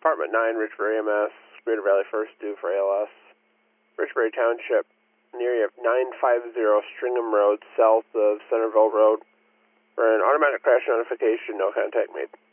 Department 9, Richbury EMS, Greater Valley First due for ALS. Richbury Township, near you, 950 Stringham Road, south of Centerville Road. For an automatic crash notification, no contact made.